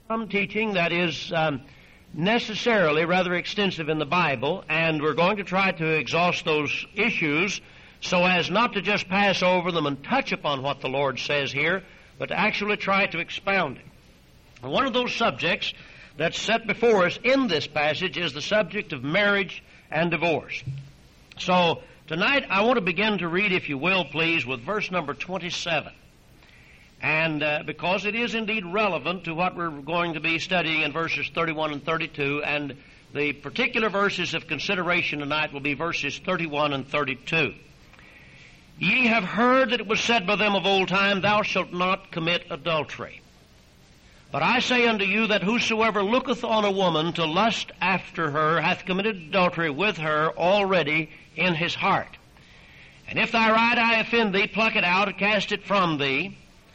some teaching that is necessarily rather extensive in the Bible, and we're going to try to exhaust those issues so as not to just pass over them and touch upon what the Lord says here, but to actually try to expound it. And one of those subjects that's set before us in this passage is the subject of marriage and divorce. So tonight I want to begin to read, if you will, please, with verse number 27. And because it is indeed relevant to what we're going to be studying in verses 31 and 32, and the particular verses of consideration tonight will be verses 31 and 32. Ye have heard that it was said by them of old time, Thou shalt not commit adultery. But I say unto you that whosoever looketh on a woman to lust after her hath committed adultery with her already in his heart. And if thy right eye offend thee, pluck it out and cast it from thee.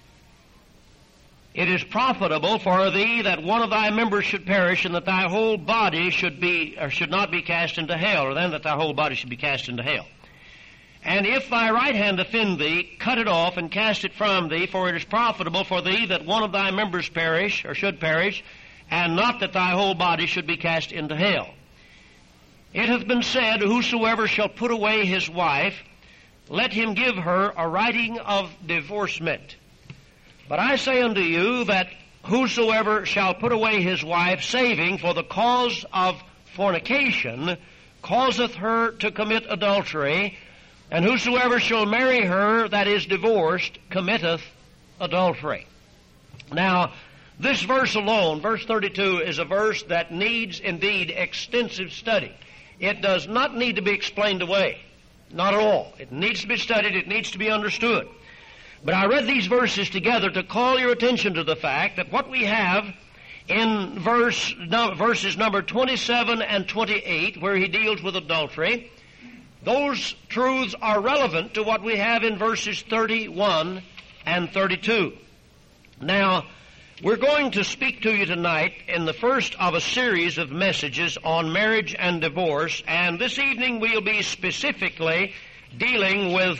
It is profitable for thee that one of thy members should perish, and that thy whole body should not be cast into hell, or then that thy whole body should be cast into hell. And if thy right hand offend thee, cut it off and cast it from thee, for it is profitable for thee that one of thy members perish, or should perish, and not that thy whole body should be cast into hell. It hath been said, Whosoever shall put away his wife, let him give her a writing of divorcement. But I say unto you that whosoever shall put away his wife, saving for the cause of fornication, causeth her to commit adultery, and whosoever shall marry her that is divorced, committeth adultery. Now, this verse alone, verse 32, is a verse that needs indeed extensive study. It does not need to be explained away. Not at all. It needs to be studied. It needs to be understood. But I read these verses together to call your attention to the fact that what we have in verses number 27 and 28, where he deals with adultery, those truths are relevant to what we have in verses 31 and 32. Now, we're going to speak to you tonight in the first of a series of messages on marriage and divorce, and this evening we'll be specifically dealing with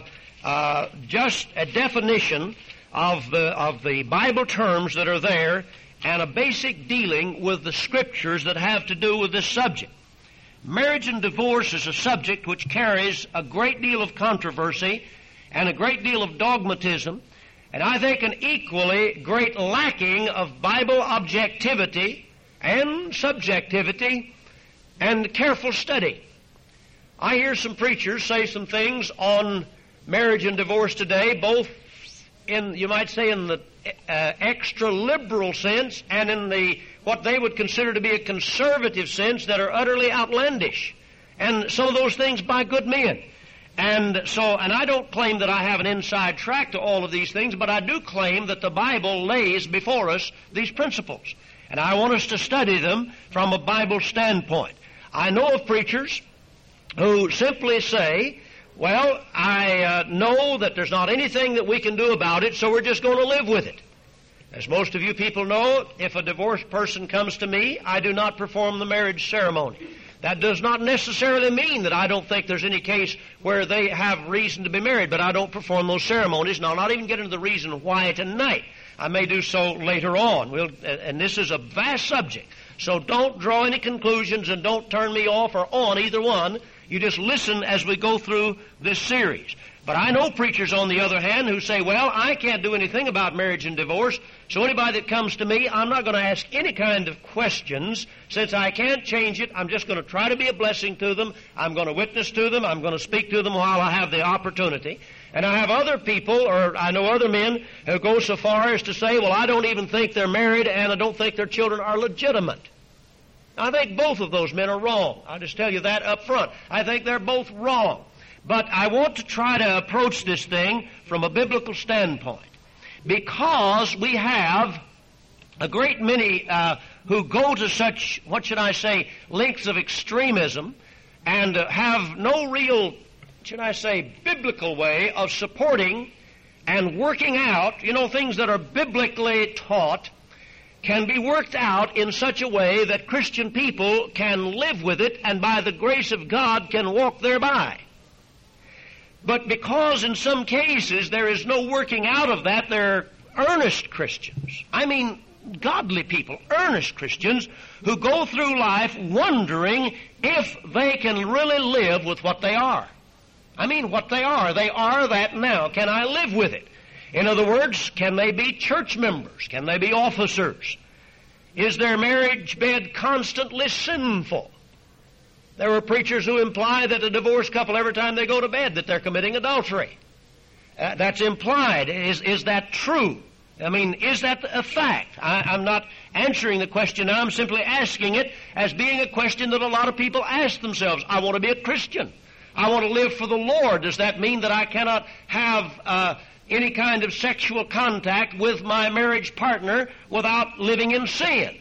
just a definition of the Bible terms that are there, and a basic dealing with the Scriptures that have to do with this subject. Marriage and divorce is a subject which carries a great deal of controversy and a great deal of dogmatism, and I think an equally great lacking of Bible objectivity and subjectivity and careful study. I hear some preachers say some things on marriage and divorce today, both in, you might say, in the extra liberal sense and in the what they would consider to be a conservative sense, that are utterly outlandish. And some of those things by good men. And I don't claim that I have an inside track to all of these things, but I do claim that the Bible lays before us these principles. And I want us to study them from a Bible standpoint. I know of preachers who simply say, well, I know that there's not anything that we can do about it, so we're just going to live with it. As most of you people know, if a divorced person comes to me, I do not perform the marriage ceremony. That does not necessarily mean that I don't think there's any case where they have reason to be married, but I don't perform those ceremonies, and I'll not even get into the reason why tonight. I may do so later on. And this is a vast subject, so don't draw any conclusions and don't turn me off or on either one. You just listen as we go through this series. But I know preachers, on the other hand, who say, well, I can't do anything about marriage and divorce, so anybody that comes to me, I'm not going to ask any kind of questions. Since I can't change it, I'm just going to try to be a blessing to them. I'm going to witness to them. I'm going to speak to them while I have the opportunity. And I have other people, or I know other men, who go so far as to say, well, I don't even think they're married, and I don't think their children are legitimate. I think both of those men are wrong. I'll just tell you that up front. I think they're both wrong. But I want to try to approach this thing from a biblical standpoint, because we have a great many who go to such, what should I say, lengths of extremism and have no real, should I say, biblical way of supporting and working out, things that are biblically taught can be worked out in such a way that Christian people can live with it and by the grace of God can walk thereby. But because in some cases there is no working out of that, they're earnest Christians. I mean, godly people, earnest Christians, who go through life wondering if they can really live with what they are. I mean, what they are. They are that now. Can I live with it? In other words, can they be church members? Can they be officers? Is their marriage bed constantly sinful? There are preachers who imply that a divorced couple, every time they go to bed, that they're committing adultery. That's implied. Is that true? I mean, is that a fact? I'm not answering the question now. I'm simply asking it as being a question that a lot of people ask themselves. I want to be a Christian. I want to live for the Lord. Does that mean that I cannot have any kind of sexual contact with my marriage partner without living in sin?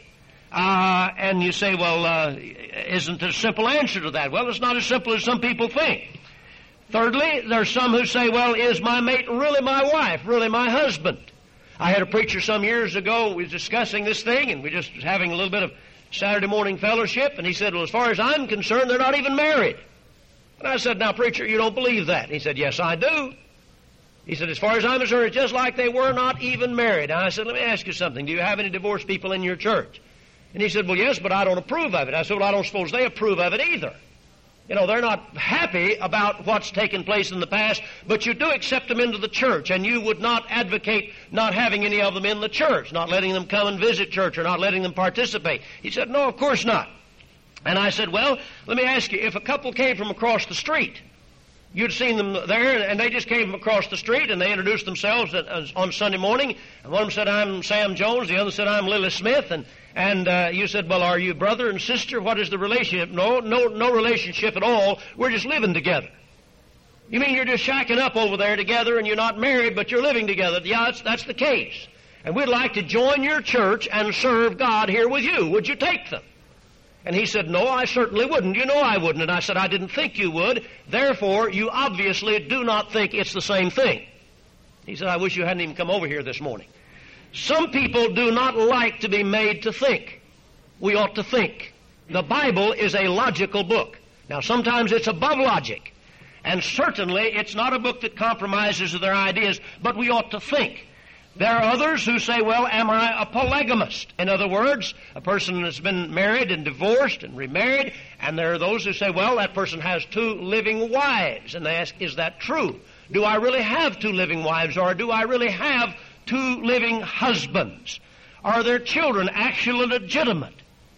And you say, well, isn't there a simple answer to that? Well, it's not as simple as some people think. Thirdly, there's some who say, well, is my mate really my wife, really my husband? I had a preacher some years ago, we was discussing this thing, and we just was having a little bit of Saturday morning fellowship, and he said, well, as far as I'm concerned, they're not even married. And I said, now, preacher, you don't believe that? And he said, yes, I do. He said, as far as I'm concerned, it's just like they were not even married. And I said, let me ask you something. Do you have any divorced people in your church? And he said, well, yes, but I don't approve of it. I said, well, I don't suppose they approve of it either. You know, they're not happy about what's taken place in the past, but you do accept them into the church, and you would not advocate not having any of them in the church, not letting them come and visit church or not letting them participate. He said, no, of course not. And I said, well, let me ask you, if a couple came from across the street, you'd seen them there, and they just came from across the street, and they introduced themselves on Sunday morning, and one of them said, I'm Sam Jones, the other said, I'm Lily Smith, and you said, well, are you brother and sister? What is the relationship? No relationship at all. We're just living together. You mean you're just shacking up over there together and you're not married, but you're living together? Yeah, that's the case. And we'd like to join your church and serve God here with you. Would you take them? And he said, no, I certainly wouldn't. You know I wouldn't. And I said, I didn't think you would. Therefore, you obviously do not think it's the same thing. He said, I wish you hadn't even come over here this morning. Some people do not like to be made to think. We ought to think. The Bible is a logical book. Now, sometimes it's above logic. And certainly it's not a book that compromises their ideas, but we ought to think. There are others who say, well, am I a polygamist? In other words, a person has been married and divorced and remarried, and there are those who say, well, that person has 2 living wives. And they ask, is that true? Do I really have 2 living wives, or do I really have 2 living husbands? Are their children actually legitimate?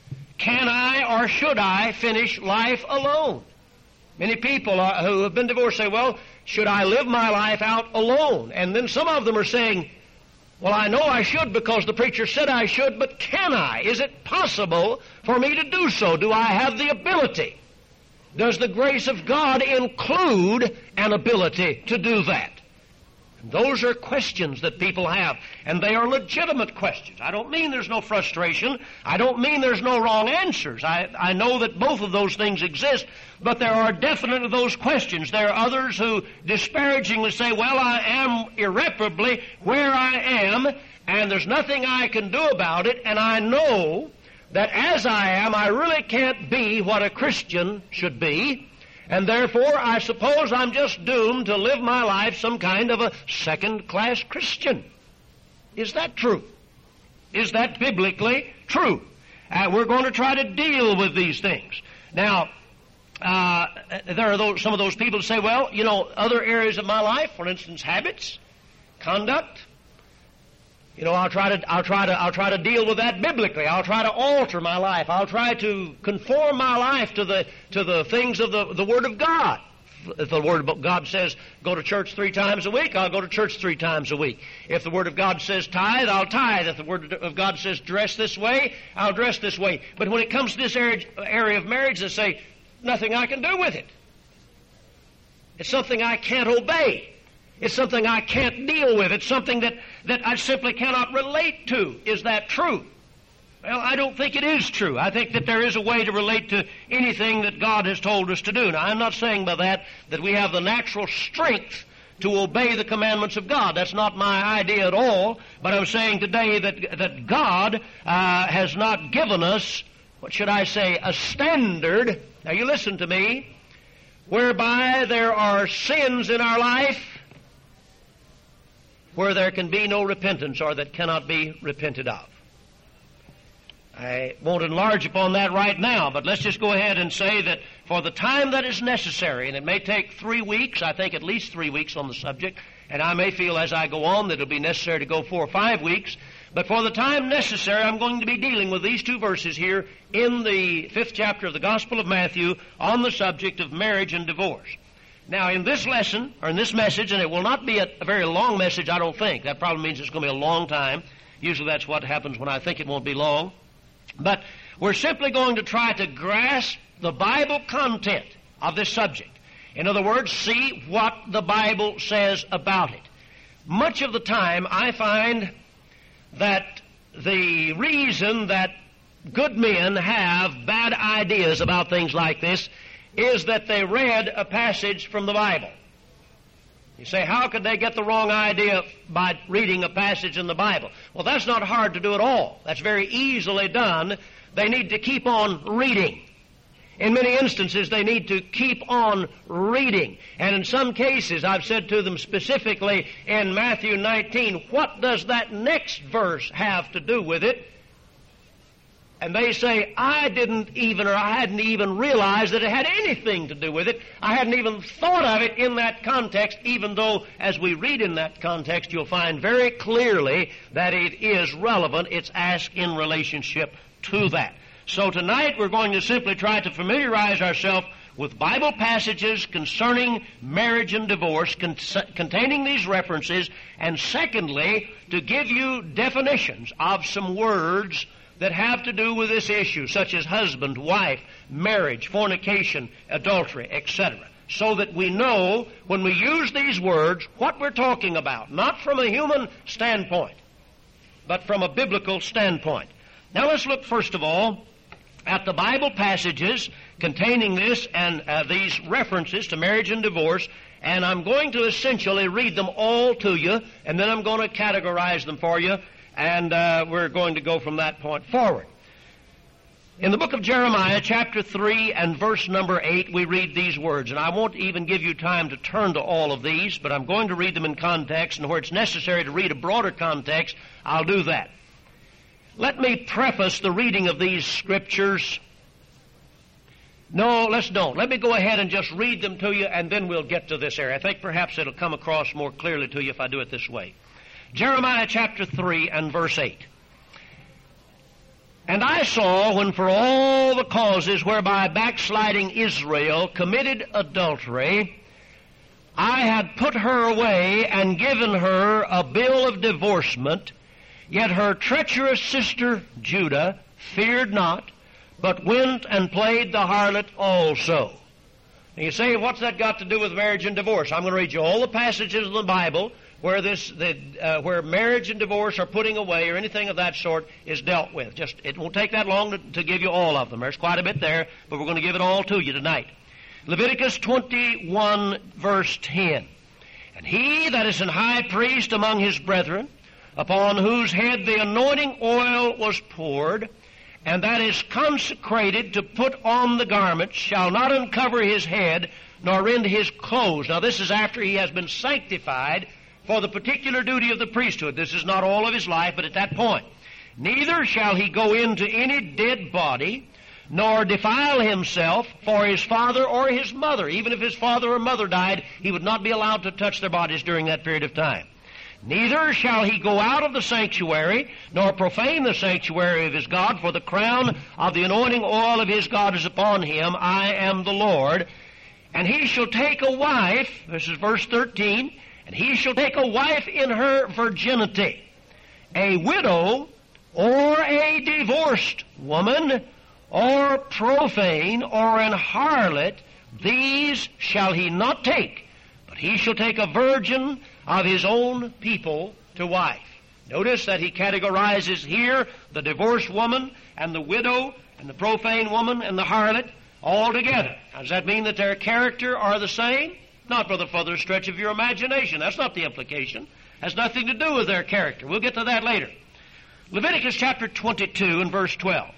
Can I or should I finish life alone? Many people who have been divorced say, well, should I live my life out alone? And then some of them are saying, well, I know I should because the preacher said I should, but can I? Is it possible for me to do so? Do I have the ability? Does the grace of God include an ability to do that? Those are questions that people have, and they are legitimate questions. I don't mean there's no frustration. I don't mean there's no wrong answers. I know that both of those things exist, but there are definitely those questions. There are others who disparagingly say, well, I am irreparably where I am, and there's nothing I can do about it, and I know that as I am, I really can't be what a Christian should be. And therefore, I suppose I'm just doomed to live my life some kind of a second-class Christian. Is that true? Is that biblically true? We're going to try to deal with these things. Now, there are some of those people who say, well, you know, other areas of my life, for instance, habits, conduct, you know, I'll try to deal with that biblically. I'll try to alter my life. I'll try to conform my life to the things of the Word of God. If the Word of God says go to church 3 times a week, I'll go to church 3 times a week. If the Word of God says tithe, I'll tithe. If the Word of God says dress this way, I'll dress this way. But when it comes to this area of marriage, they say nothing I can do with it. It's something I can't obey. It's something I can't deal with. It's something that I simply cannot relate to. Is that true? Well, I don't think it is true. I think that there is a way to relate to anything that God has told us to do. Now, I'm not saying by that we have the natural strength to obey the commandments of God. That's not my idea at all. But I'm saying today that God has not given us, what should I say, a standard. Now, you listen to me. Whereby there are sins in our life where there can be no repentance or that cannot be repented of. I won't enlarge upon that right now, but let's just go ahead and say that for the time that is necessary, and it may take 3 weeks, I think at least 3 weeks on the subject, and I may feel as I go on that it'll be necessary to go 4 or 5 weeks, but for the time necessary, I'm going to be dealing with these 2 verses here in the 5th chapter of the Gospel of Matthew on the subject of marriage and divorce. Now, in this lesson, or in this message, and it will not be a very long message, I don't think. That probably means it's going to be a long time. Usually that's what happens when I think it won't be long. But we're simply going to try to grasp the Bible content of this subject. In other words, see what the Bible says about it. Much of the time, I find that the reason that good men have bad ideas about things like this is that they read a passage from the Bible. You say, how could they get the wrong idea by reading a passage in the Bible? Well, that's not hard to do at all. That's very easily done. They need to keep on reading. In many instances, they need to keep on reading. And in some cases, I've said to them specifically in Matthew 19, what does that next verse have to do with it? And they say, I hadn't even realized that it had anything to do with it. I hadn't even thought of it in that context, even though as we read in that context, you'll find very clearly that it is relevant. It's asked in relationship to that. So tonight we're going to simply try to familiarize ourselves with Bible passages concerning marriage and divorce, containing these references, and secondly, to give you definitions of some words that have to do with this issue, such as husband, wife, marriage, fornication, adultery, etc., so that we know when we use these words what we're talking about, not from a human standpoint, but from a biblical standpoint. Now let's look first of all at the Bible passages containing this and these references to marriage and divorce, and I'm going to essentially read them all to you, and then I'm going to categorize them for you, and we're going to go from that point forward. In the book of Jeremiah, chapter 3 and verse number 8, we read these words, and I won't even give you time to turn to all of these, but I'm going to read them in context, and where it's necessary to read a broader context, I'll do that. Let me preface the reading of these scriptures. No, let's don't. Let me go ahead and just read them to you, and then we'll get to this area. I think perhaps it'll come across more clearly to you if I do it this way. Jeremiah chapter 3 and verse 8. And I saw when for all the causes whereby backsliding Israel committed adultery, I had put her away and given her a bill of divorcement, yet her treacherous sister Judah feared not, but went and played the harlot also. And you say, what's that got to do with marriage and divorce? I'm going to read you all the passages of the Bible where where marriage and divorce or putting away or anything of that sort is dealt with. It won't take that long to give you all of them. There's quite a bit there, but we're going to give it all to you tonight. Leviticus 21, verse 10. And he that is an high priest among his brethren, upon whose head the anointing oil was poured, and that is consecrated to put on the garments, shall not uncover his head, nor rend his clothes. Now this is after he has been sanctified for the particular duty of the priesthood. This is not all of his life, but at that point. Neither shall he go into any dead body, nor defile himself for his father or his mother. Even if his father or mother died, he would not be allowed to touch their bodies during that period of time. Neither shall he go out of the sanctuary, nor profane the sanctuary of his God, for the crown of the anointing oil of his God is upon him. I am the Lord. And he shall take a wife, this is verse 13, and he shall take a wife in her virginity, a widow, or a divorced woman, or profane, or an harlot, these shall he not take, but he shall take a virgin of his own people to wife. Notice that he categorizes here the divorced woman and the widow and the profane woman and the harlot all together. Does that mean that their character are the same? Not for the further stretch of your imagination. That's not the implication. Has nothing to do with their character. We'll get to that later. Leviticus chapter 22 and verse 12.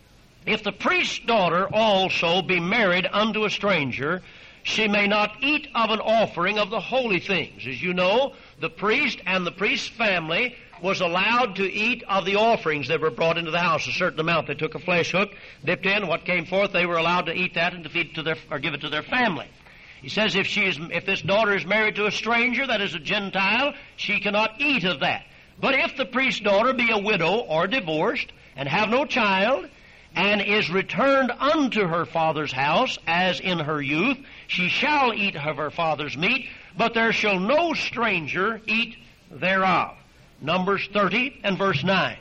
If the priest's daughter also be married unto a stranger, she may not eat of an offering of the holy things. As you know, the priest and the priest's family was allowed to eat of the offerings that were brought into the house, a certain amount. They took a flesh hook, dipped in, what came forth, they were allowed to eat that and to feed it to their, or give it to their family. He says if this daughter is married to a stranger, that is a Gentile, she cannot eat of that. But if the priest's daughter be a widow or divorced and have no child, and is returned unto her father's house, as in her youth, she shall eat of her father's meat, but there shall no stranger eat thereof. Numbers 30 and verse 9.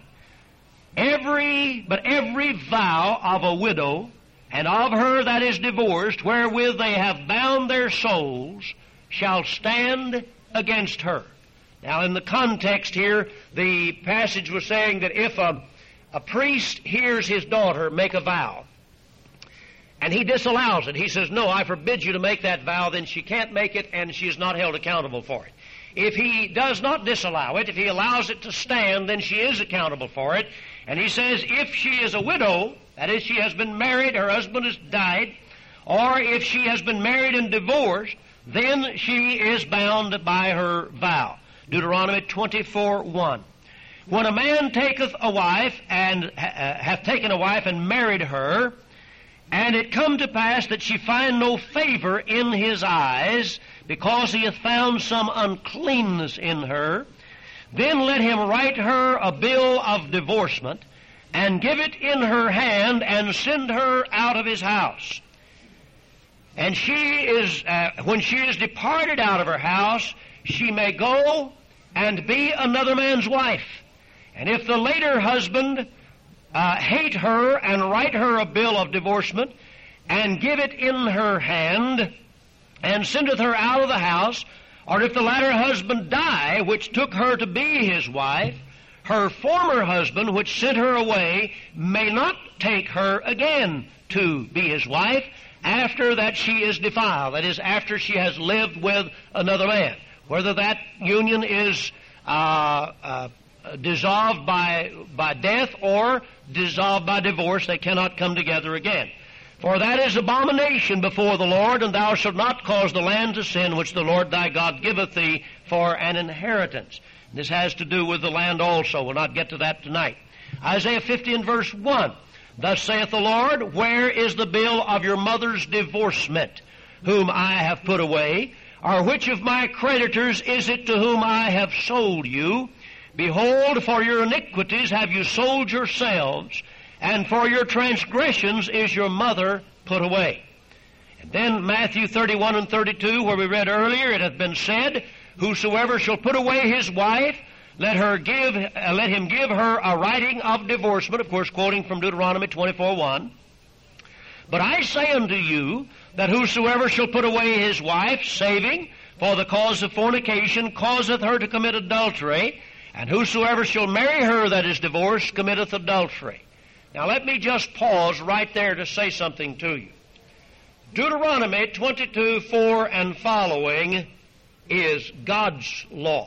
Every vow of a widow and of her that is divorced, wherewith they have bound their souls, shall stand against her. Now, in the context here, the passage was saying that if a priest hears his daughter make a vow, and he disallows it, he says, no, I forbid you to make that vow, then she can't make it, and she is not held accountable for it. If he does not disallow it, if he allows it to stand, then she is accountable for it. And he says, if she is a widow, that is, she has been married, her husband has died, or if she has been married and divorced, then she is bound by her vow. Deuteronomy 24:1. When a man taketh a wife, and hath taken a wife and married her, and it come to pass that she find no favor in his eyes, because he hath found some uncleanness in her, then let him write her a bill of divorcement, and give it in her hand, and send her out of his house. And she is, when she is departed out of her house, she may go and be another man's wife. And if the later husband hate her, and write her a bill of divorcement, and give it in her hand, and sendeth her out of the house, or if the latter husband die, which took her to be his wife, her former husband, which sent her away, may not take her again to be his wife, after that she is defiled, that is, after she has lived with another man. Whether that union is dissolved by death or dissolved by divorce, they cannot come together again. For that is abomination before the Lord, and thou shalt not cause the land to sin, which the Lord thy God giveth thee for an inheritance. This has to do with the land also. We'll not get to that tonight. Isaiah 50 and verse 1. Thus saith the Lord, where is the bill of your mother's divorcement, whom I have put away? Or which of my creditors is it to whom I have sold you? Behold, for your iniquities have you sold yourselves, and for your transgressions is your mother put away. And then Matthew 31 and 32, where we read earlier, it hath been said, whosoever shall put away his wife, let him give her a writing of divorcement, of course quoting from Deuteronomy 24:1. But I say unto you, that whosoever shall put away his wife, saving, for the cause of fornication, causeth her to commit adultery, and whosoever shall marry her that is divorced, committeth adultery. Now let me just pause right there to say something to you. Deuteronomy 22:4 and following is God's law.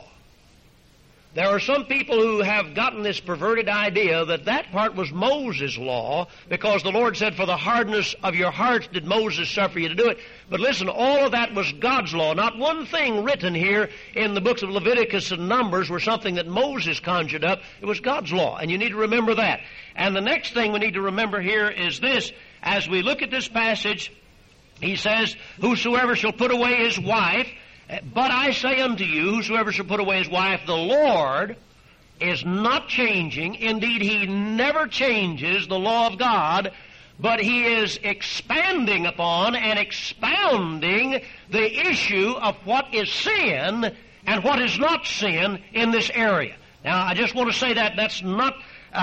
There are some people who have gotten this perverted idea that that part was Moses' law, because the Lord said, for the hardness of your hearts did Moses suffer you to do it. But listen, all of that was God's law. Not one thing written here in the books of Leviticus and Numbers were something that Moses conjured up. It was God's law, and you need to remember that. And the next thing we need to remember here is this. As we look at this passage, he says, whosoever shall put away his wife, but I say unto you, whosoever shall put away his wife, the Lord is not changing. Indeed, he never changes the law of God, but he is expanding upon and expounding the issue of what is sin and what is not sin in this area. Now, I just want to say that that's not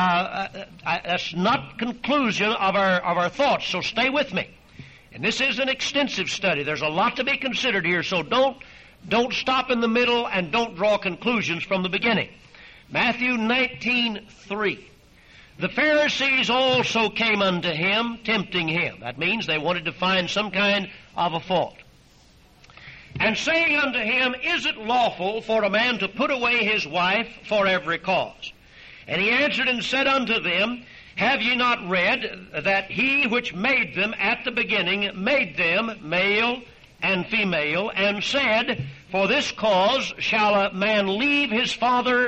conclusion of our thoughts, so stay with me. And this is an extensive study. There's a lot to be considered here, so don't stop in the middle and don't draw conclusions from the beginning. Matthew 19:3. The Pharisees also came unto him, tempting him. That means they wanted to find some kind of a fault. And saying unto him, is it lawful for a man to put away his wife for every cause? And he answered and said unto them, have ye not read that he which made them at the beginning made them male and female, and said, for this cause shall a man leave his father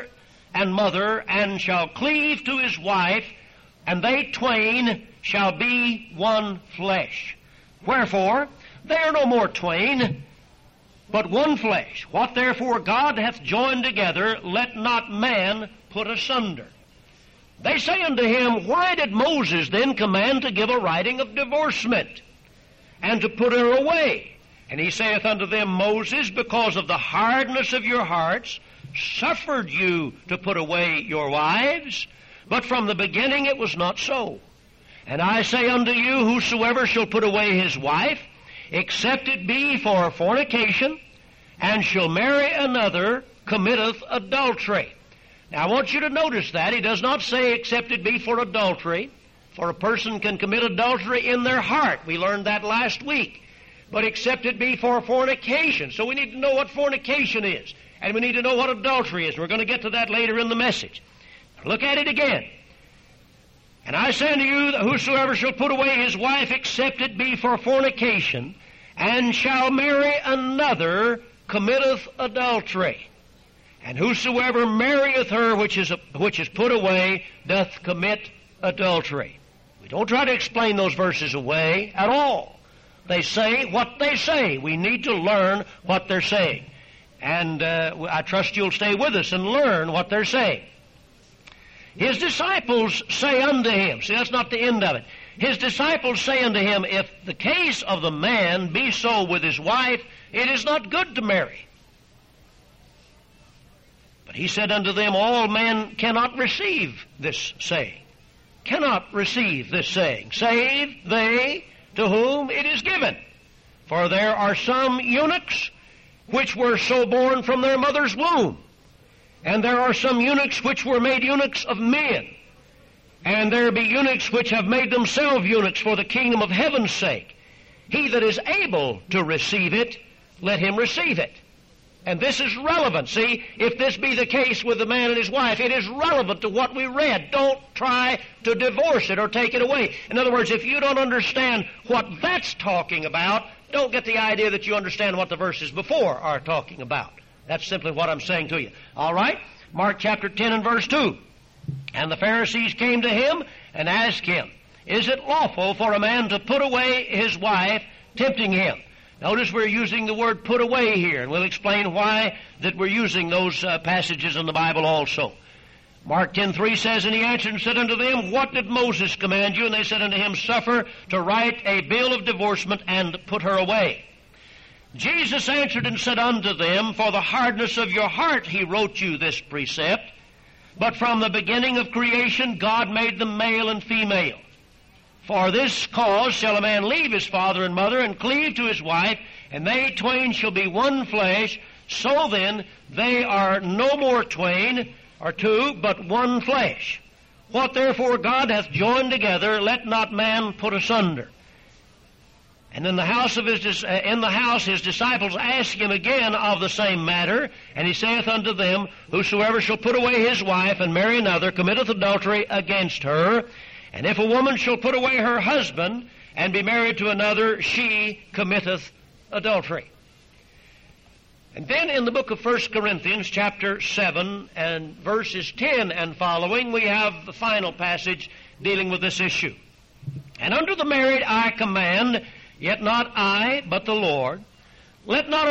and mother, and shall cleave to his wife, and they twain shall be one flesh. Wherefore, they are no more twain, but one flesh. What therefore God hath joined together, let not man put asunder. They say unto him, Why did Moses then command to give a writing of divorcement, and to put her away? And he saith unto them, Moses, because of the hardness of your hearts, suffered you to put away your wives, but from the beginning it was not so. And I say unto you, whosoever shall put away his wife, except it be for fornication, and shall marry another, committeth adultery. Now I want you to notice that. He does not say except it be for adultery, for a person can commit adultery in their heart. We learned that last week. But except it be for fornication. So we need to know what fornication is. And we need to know what adultery is. We're going to get to that later in the message. Look at it again. And I say unto you that whosoever shall put away his wife, except it be for fornication, and shall marry another, committeth adultery. And whosoever marrieth her which is put away doth commit adultery. We don't try to explain those verses away at all. They say what they say. We need to learn what they're saying. And I trust you'll stay with us and learn what they're saying. His disciples say unto him, see, that's not the end of it. His disciples say unto him, If the case of the man be so with his wife, it is not good to marry. But he said unto them, All men cannot receive this saying. Cannot receive this saying, save they to whom it is given. For there are some eunuchs which were so born from their mother's womb. And there are some eunuchs which were made eunuchs of men. And there be eunuchs which have made themselves eunuchs for the kingdom of heaven's sake. He that is able to receive it, let him receive it. And this is relevant. See, if this be the case with the man and his wife, it is relevant to what we read. Don't try to divorce it or take it away. In other words, if you don't understand what that's talking about, don't get the idea that you understand what the verses before are talking about. That's simply what I'm saying to you. All right? Mark chapter 10 and verse 2. And the Pharisees came to him and asked him, Is it lawful for a man to put away his wife, tempting him? Notice we're using the word put away here, and we'll explain why that we're using those passages in the Bible also. Mark 10:3 says, And he answered and said unto them, What did Moses command you? And they said unto him, Suffer to write a bill of divorcement and put her away. Jesus answered and said unto them, For the hardness of your heart he wrote you this precept. But from the beginning of creation God made them male and female. For this cause shall a man leave his father and mother, and cleave to his wife, and they twain shall be one flesh. So then they are no more twain, or two, but one flesh. What therefore God hath joined together, let not man put asunder. And in the house his disciples asked him again of the same matter, and he saith unto them, Whosoever shall put away his wife and marry another committeth adultery against her. And if a woman shall put away her husband and be married to another, she committeth adultery. And then in the book of 1 Corinthians chapter 7 and verses 10 and following, we have the final passage dealing with this issue. And unto the married I command, yet not I, but the Lord, let not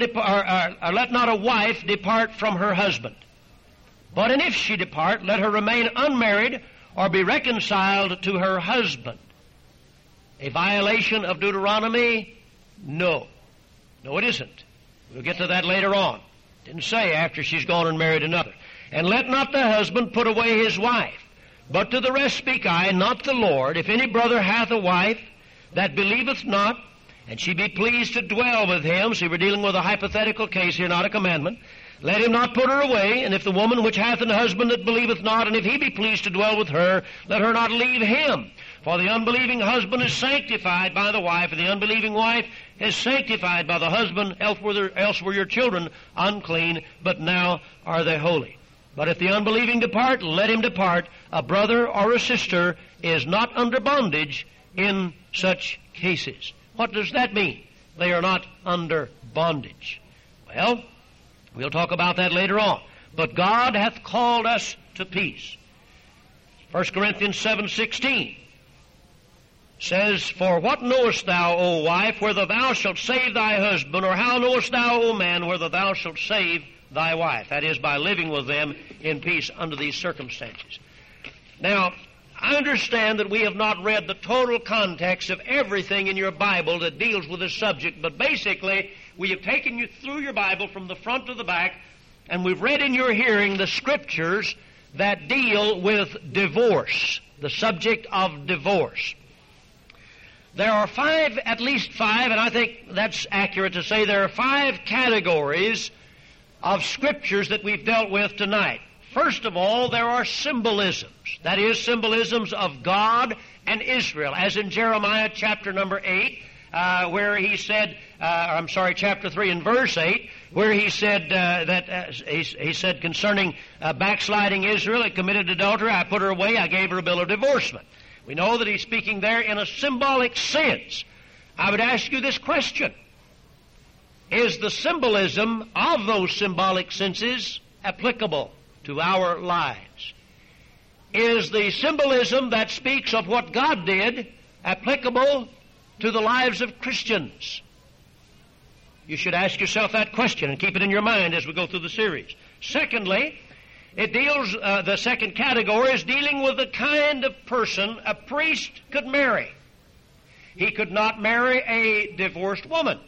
a wife depart from her husband. But and if she depart, let her remain unmarried, or be reconciled to her husband. A violation of Deuteronomy? No. No, it isn't. We'll get to that later on. Didn't say after she's gone and married another. And let not the husband put away his wife. But to the rest speak I, not the Lord. If any brother hath a wife that believeth not, and she be pleased to dwell with him, see, we're dealing with a hypothetical case here, not a commandment, let him not put her away. And if the woman which hath an husband that believeth not, and if he be pleased to dwell with her, let her not leave him. For the unbelieving husband is sanctified by the wife, and the unbelieving wife is sanctified by the husband, else were your children unclean, but now are they holy. But if the unbelieving depart, let him depart. A brother or a sister is not under bondage in such cases. What does that mean? They are not under bondage. Well, we'll talk about that later on. but God hath called us to peace. 1 Corinthians 7:16 says, For what knowest thou, O wife, whether thou shalt save thy husband, or how knowest thou, O man, whether thou shalt save thy wife? That is, by living with them in peace under these circumstances. Now, I understand that we have not read the total context of everything in your Bible that deals with this subject, but basically we have taken you through your Bible from the front to the back, and we've read in your hearing the scriptures that deal with divorce, the subject of divorce. There are at least five, and I think that's accurate to say there are 5 categories of scriptures that we've dealt with tonight. First of all, there are symbolisms. That is, symbolisms of God and Israel, as in Jeremiah chapter number 8, where he said, chapter 3 and verse 8, where he said he said concerning backsliding Israel, it committed adultery, I put her away, I gave her a bill of divorcement. We know that he's speaking there in a symbolic sense. I would ask you this question. Is the symbolism of those symbolic senses applicable to our lives? Is the symbolism that speaks of what God did applicable to the lives of Christians? You should ask yourself that question and keep it in your mind as we go through the series. Secondly, it deals, the second category is dealing with the kind of person a priest could marry. He could not marry a divorced woman.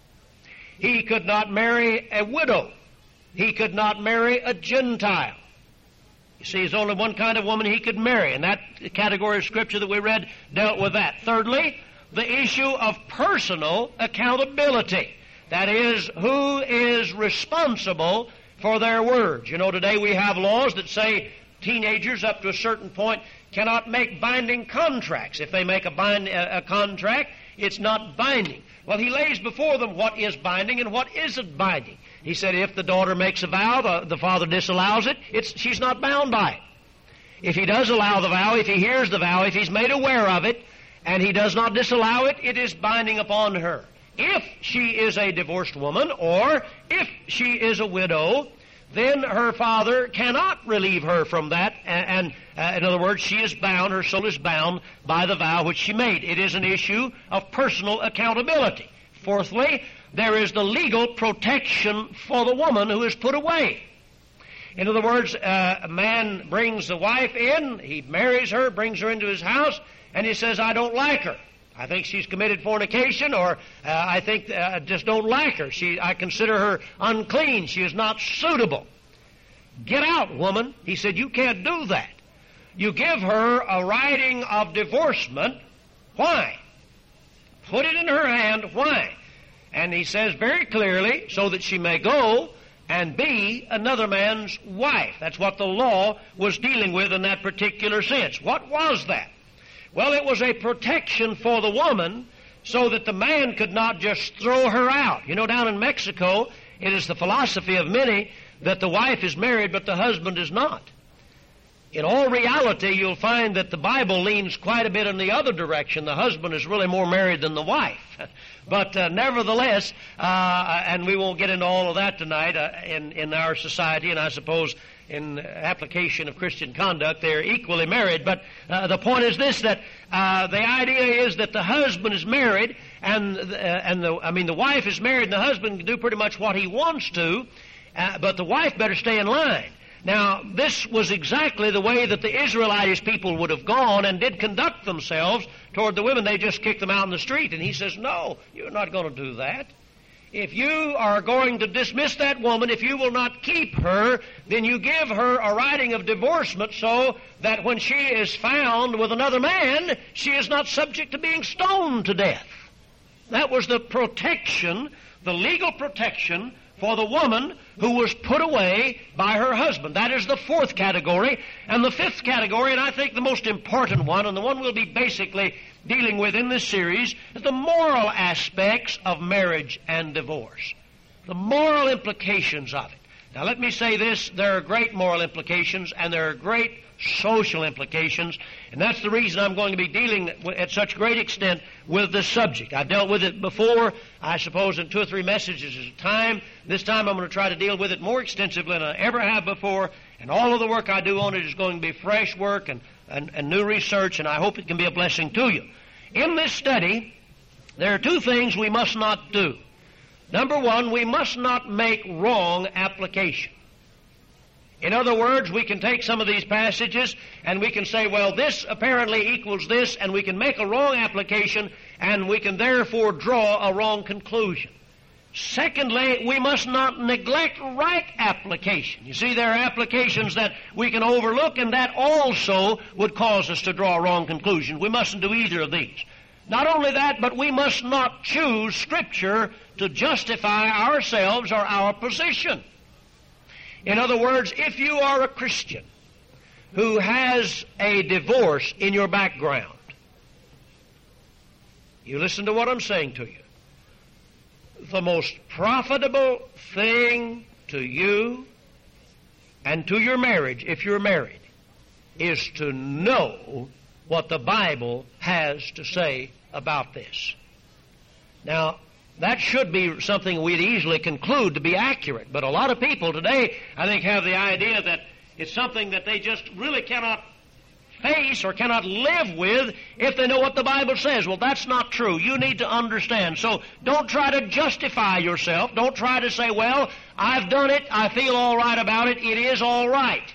He could not marry a widow. He could not marry a Gentile. You see, there's only one kind of woman he could marry, and that category of Scripture that we read dealt with that. Thirdly, the issue of personal accountability. That is, who is responsible for their words. You know, today we have laws that say teenagers up to a certain point cannot make binding contracts. If they make a contract, it's not binding. Well, he lays before them what is binding and what isn't binding. He said if the daughter makes a vow, the father disallows it, she's not bound by it. If he does allow the vow, if he hears the vow, if he's made aware of it, and he does not disallow it, it is binding upon her. If she is a divorced woman, or if she is a widow, then her father cannot relieve her from that, and in other words, she is bound, her soul is bound by the vow which she made. It is an issue of personal accountability. Fourthly, there is the legal protection for the woman who is put away. In other words, a man brings the wife in, he marries her, brings her into his house, and he says, I don't like her. I think she's committed fornication, or I think I just don't like her. I consider her unclean. She is not suitable. Get out, woman. He said, you can't do that. You give her a writing of divorcement. Why? Put it in her hand. Why? And he says very clearly, so that she may go and be another man's wife. That's what the law was dealing with in that particular sense. What was that? Well, it was a protection for the woman so that the man could not just throw her out. You know, down in Mexico, it is the philosophy of many that the wife is married but the husband is not. In all reality, you'll find that the Bible leans quite a bit in the other direction. The husband is really more married than the wife. But nevertheless, and we won't get into all of that tonight in our society, and I suppose in application of Christian conduct, they're equally married. But the point is this, that the idea is that the husband is married, and the wife is married, and the husband can do pretty much what he wants to, but the wife better stay in line. Now, this was exactly the way that the Israelitish people would have gone and did conduct themselves toward the women. They just kicked them out in the street. And he says, no, you're not going to do that. If you are going to dismiss that woman, if you will not keep her, then you give her a writing of divorcement so that when she is found with another man, she is not subject to being stoned to death. That was the protection, the legal protection for the woman who was put away by her husband. That is the fourth category. And the fifth category, and I think the most important one, and the one we'll be basically dealing with in this series, is the moral aspects of marriage and divorce. The moral implications of it. Now let me say this, there are great moral implications and there are great social implications, and that's the reason I'm going to be dealing at such great extent with this subject. I've dealt with it before, I suppose, in 2 or 3 messages at a time. This time I'm going to try to deal with it more extensively than I ever have before, and all of the work I do on it is going to be fresh work and new research, and I hope it can be a blessing to you. In this study, there are 2 things we must not do. Number 1, we must not make wrong application. In other words, we can take some of these passages and we can say, well, this apparently equals this, and we can make a wrong application, and we can therefore draw a wrong conclusion. Secondly, we must not neglect right application. You see, there are applications that we can overlook, and that also would cause us to draw a wrong conclusion. We mustn't do either of these. Not only that, but we must not choose Scripture to justify ourselves or our position. In other words, if you are a Christian who has a divorce in your background, you listen to what I'm saying to you. The most profitable thing to you and to your marriage, if you're married, is to know what the Bible has to say about this. Now, that should be something we'd easily conclude to be accurate. But a lot of people today, I think, have the idea that it's something that they just really cannot face or cannot live with if they know what the Bible says. Well, that's not true. You need to understand. So don't try to justify yourself. Don't try to say, well, I've done it. I feel all right about it. It is all right.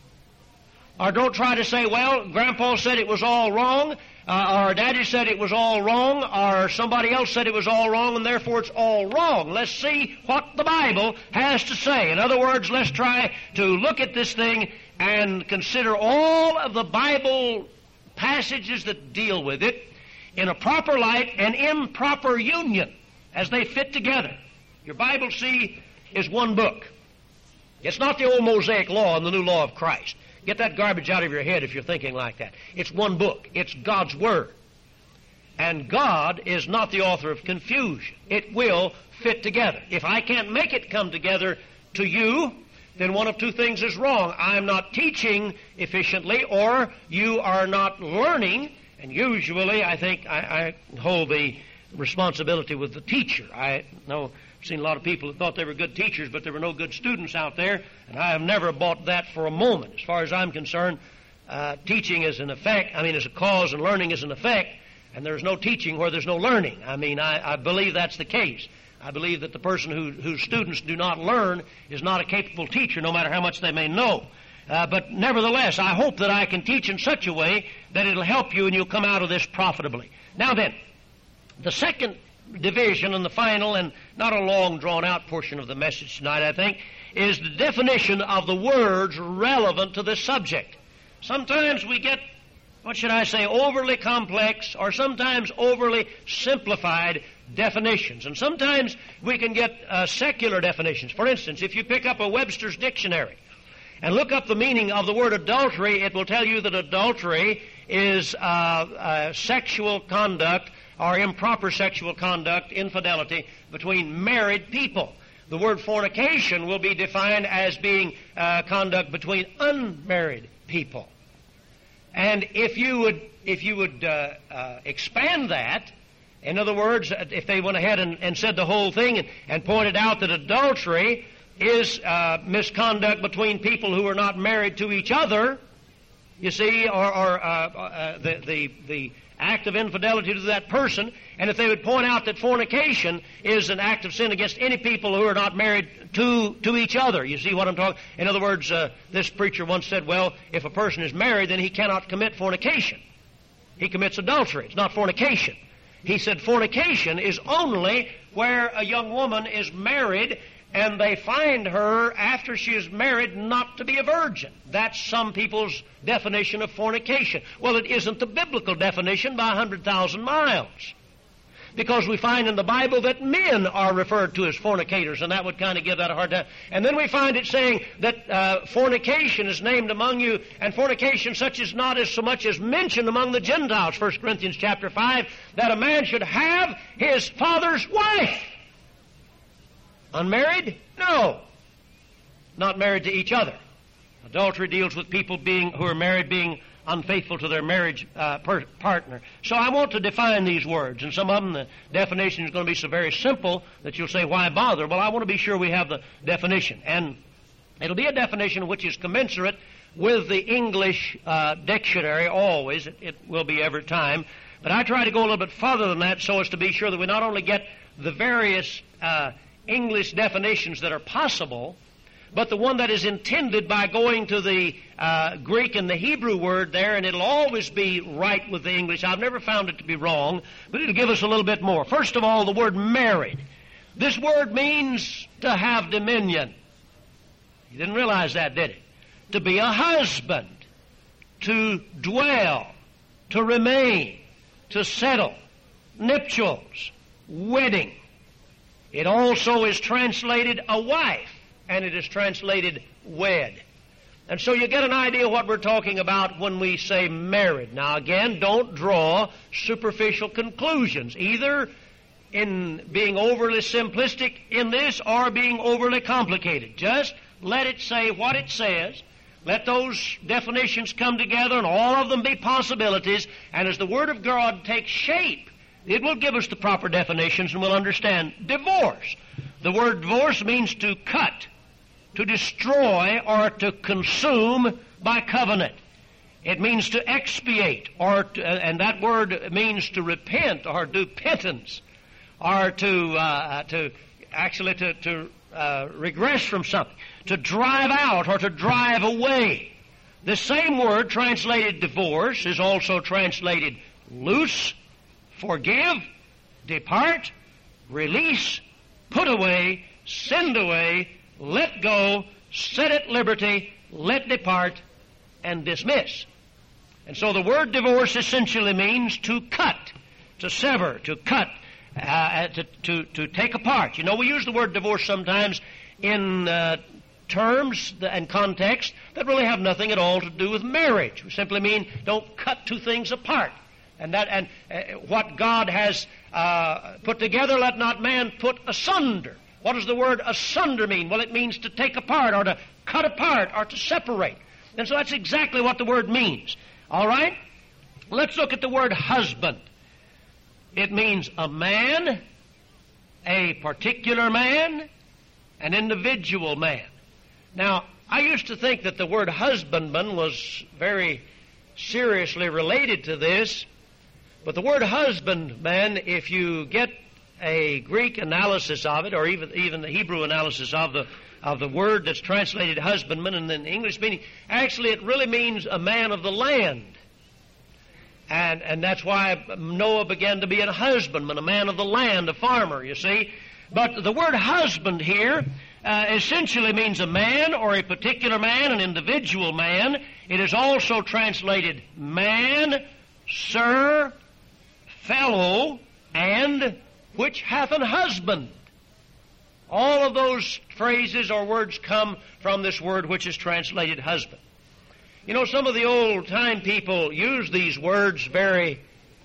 Or don't try to say, well, Grandpa said it was all wrong, or Daddy said it was all wrong, or somebody else said it was all wrong, and therefore it's all wrong. Let's see what the Bible has to say. In other words, let's try to look at this thing and consider all of the Bible passages that deal with it in a proper light and in proper union as they fit together. Your Bible, see, is one book. It's not the old Mosaic law and the new law of Christ. Get that garbage out of your head if you're thinking like that. It's one book. It's God's Word. And God is not the author of confusion. It will fit together. If I can't make it come together to you, then one of 2 things is wrong. I'm not teaching efficiently, or you are not learning. And usually, I think, I hold the responsibility with the teacher. I know I've seen a lot of people that thought they were good teachers, but there were no good students out there, and I have never bought that for a moment. As far as I'm concerned, teaching is an effect, is a cause, and learning is an effect, and there's no teaching where there's no learning. I believe that's the case. I believe that the person whose students do not learn is not a capable teacher, no matter how much they may know. But nevertheless, I hope that I can teach in such a way that it'll help you and you'll come out of this profitably. Now then, the second division and the final and not a long drawn-out portion of the message tonight, I think, is the definition of the words relevant to this subject. Sometimes we get, overly complex or sometimes overly simplified definitions. And sometimes we can get secular definitions. For instance, if you pick up a Webster's dictionary and look up the meaning of the word adultery, it will tell you that adultery is sexual conduct or improper sexual conduct, infidelity, between married people. The word fornication will be defined as being conduct between unmarried people. And if you would expand that, in other words, if they went ahead and said the whole thing and pointed out that adultery is misconduct between people who are not married to each other, you see, or the act of infidelity to that person, and if they would point out that fornication is an act of sin against any people who are not married to each other. You see what I'm talking? In other words, this preacher once said, well, if a person is married, then he cannot commit fornication. He commits adultery. It's not fornication. He said fornication is only where a young woman is married and they find her after she is married not to be a virgin. That's some people's definition of fornication. Well, it isn't the biblical definition by 100,000 miles. Because we find in the Bible that men are referred to as fornicators, and that would kind of give that a hard time. And then we find it saying that fornication is named among you, and fornication such is not as so much as mentioned among the Gentiles, 1 Corinthians chapter 5, that a man should have his father's wife. Unmarried? No. Not married to each other. Adultery deals with people who are married being unfaithful to their marriage partner. So I want to define these words, and some of them, the definition is going to be so very simple that you'll say, why bother? Well, I want to be sure we have the definition. And it'll be a definition which is commensurate with the English dictionary always. It will be every time. But I try to go a little bit further than that so as to be sure that we not only get the various English definitions that are possible, but the one that is intended by going to the Greek and the Hebrew word there, and it'll always be right with the English. I've never found it to be wrong, but it'll give us a little bit more. First of all, the word married. This word means to have dominion. You didn't realize that, did it? To be a husband, to dwell, to remain, to settle, nuptials, wedding. It also is translated a wife, and it is translated wed. And so you get an idea of what we're talking about when we say married. Now again, don't draw superficial conclusions, either in being overly simplistic in this or being overly complicated. Just let it say what it says. Let those definitions come together and all of them be possibilities, and as the Word of God takes shape, it will give us the proper definitions and we'll understand divorce. The word divorce means to cut, to destroy, or to consume by covenant. It means to expiate, and that word means to repent or do penance, or to regress from something, to drive out or to drive away. The same word translated divorce is also translated loose, forgive, depart, release, put away, send away, let go, set at liberty, let depart, and dismiss. And so the word divorce essentially means to cut, to sever, to cut, to take apart. You know, we use the word divorce sometimes in terms and context that really have nothing at all to do with marriage. We simply mean don't cut two things apart. And what God has put together, let not man put asunder. What does the word asunder mean? Well, it means to take apart or to cut apart or to separate. And so that's exactly what the word means. All right? Let's look at the word husband. It means a man, a particular man, an individual man. Now, I used to think that the word husbandman was very seriously related to this, but the word husbandman, if you get a Greek analysis of it, or even the Hebrew analysis of the word that's translated husbandman and then the English meaning, actually it really means a man of the land. And that's why Noah began to be a husbandman, a man of the land, a farmer, you see. But the word husband here essentially means a man or a particular man, an individual man. It is also translated man, sir, fellow, and which hath an husband. All of those phrases or words come from this word which is translated husband. You know, some of the old-time people use these words very,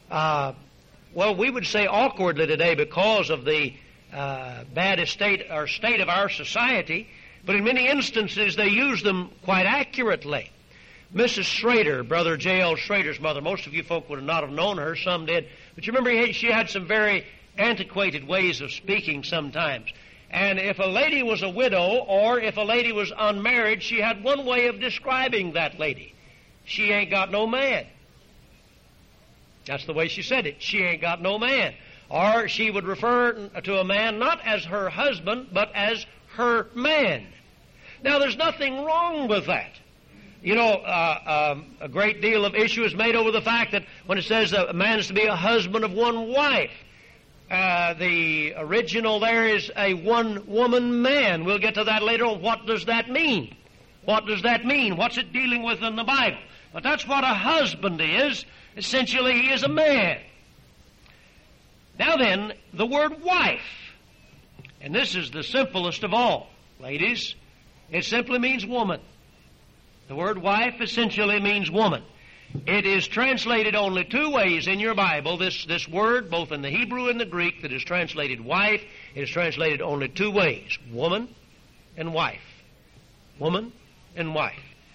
we would say awkwardly today because of the bad state of our society, but in many instances they use them quite accurately. Mrs. Schrader, Brother J.L. Schrader's mother, most of you folk would not have known her, some did, but you remember she had some very antiquated ways of speaking sometimes. And if a lady was a widow or if a lady was unmarried, she had one way of describing that lady. She ain't got no man. That's the way she said it. She ain't got no man. Or she would refer to a man not as her husband, but as her man. Now, there's nothing wrong with that. You know, a great deal of issue is made over the fact that when it says a man is to be a husband of one wife, the original there is a one-woman man. We'll get to that later on. What does that mean? What does that mean? What's it dealing with in the Bible? But that's what a husband is. Essentially, he is a man. Now then, the word wife. And this is the simplest of all, ladies. It simply means woman. The word wife essentially means woman. It is translated only two ways in your Bible. This word, both in the Hebrew and the Greek, that is translated wife, it is translated only two ways. Woman and wife. Woman and wife.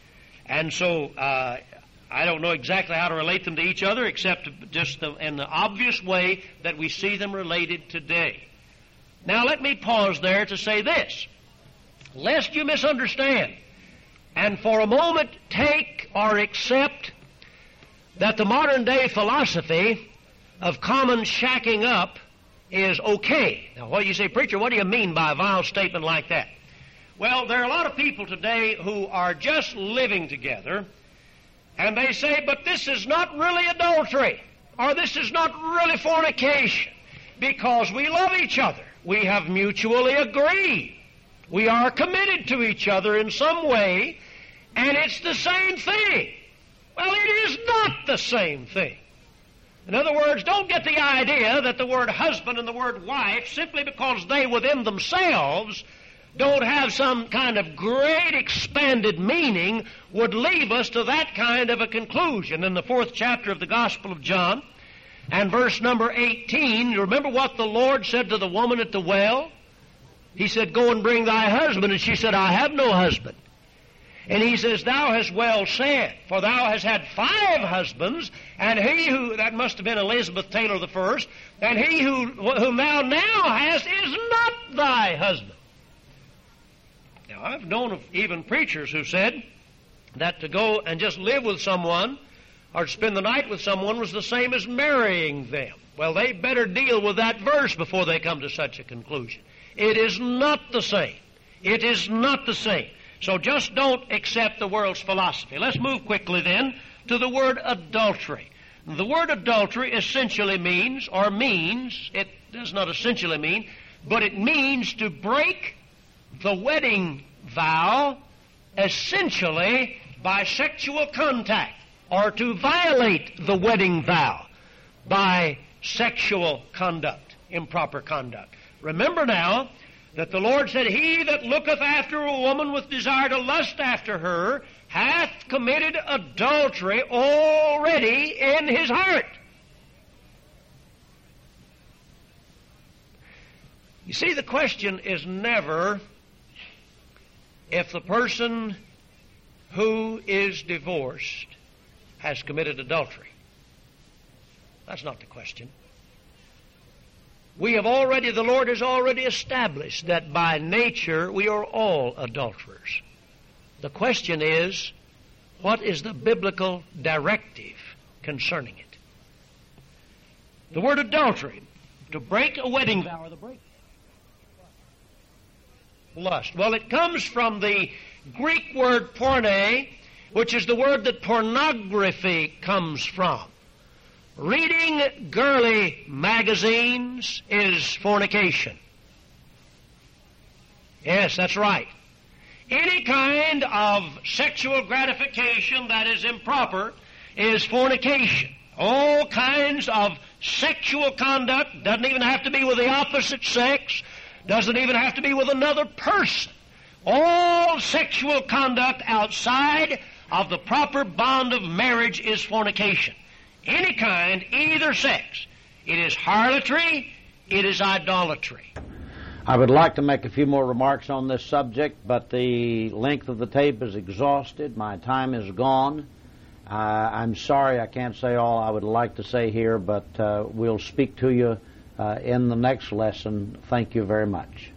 And so I don't know exactly how to relate them to each other except just in the obvious way that we see them related today. Now let me pause there to say this, lest you misunderstand, and for a moment take or accept that the modern day philosophy of common shacking up is okay. Now what do you say, preacher, what do you mean by a vile statement like that? Well, there are a lot of people today who are just living together, and they say, but this is not really adultery, or this is not really fornication, because we love each other. We have mutually agreed. We are committed to each other in some way, and it's the same thing. Well, it is not the same thing. In other words, don't get the idea that the word husband and the word wife, simply because they within themselves don't have some kind of great expanded meaning, would leave us to that kind of a conclusion. In the 4th chapter of the Gospel of John, and verse number 18, you remember what the Lord said to the woman at the well? He said, go and bring thy husband. And she said, I have no husband. And he says, thou hast well said, for thou hast had 5 husbands, and he who, that must have been Elizabeth Taylor the first, and he whom thou now hast is not thy husband. Now, I've known of even preachers who said that to go and just live with someone or to spend the night with someone was the same as marrying them. Well, they better deal with that verse before they come to such a conclusion. It is not the same. It is not the same. So just don't accept the world's philosophy. Let's move quickly then to the word adultery. The word adultery essentially means, it does not essentially mean, but it means to break the wedding vow essentially by sexual contact, or to violate the wedding vow by sexual conduct, improper conduct. Remember now that the Lord said, he that looketh after a woman with desire to lust after her hath committed adultery already in his heart. You see, the question is never if the person who is divorced has committed adultery. That's not the question. The Lord has already established that by nature we are all adulterers. The question is, what is the biblical directive concerning it? The word adultery, to break a wedding vow, or the break lust. Well, it comes from the Greek word porne, which is the word that pornography comes from. Reading girly magazines is fornication. Yes, that's right. Any kind of sexual gratification that is improper is fornication. All kinds of sexual conduct, doesn't even have to be with the opposite sex, doesn't even have to be with another person. All sexual conduct outside of the proper bond of marriage is fornication. Any kind, either sex. It is harlotry, it is idolatry. I would like to make a few more remarks on this subject, but the length of the tape is exhausted. My time is gone. I'm sorry I can't say all I would like to say here, but we'll speak to you in the next lesson. Thank you very much.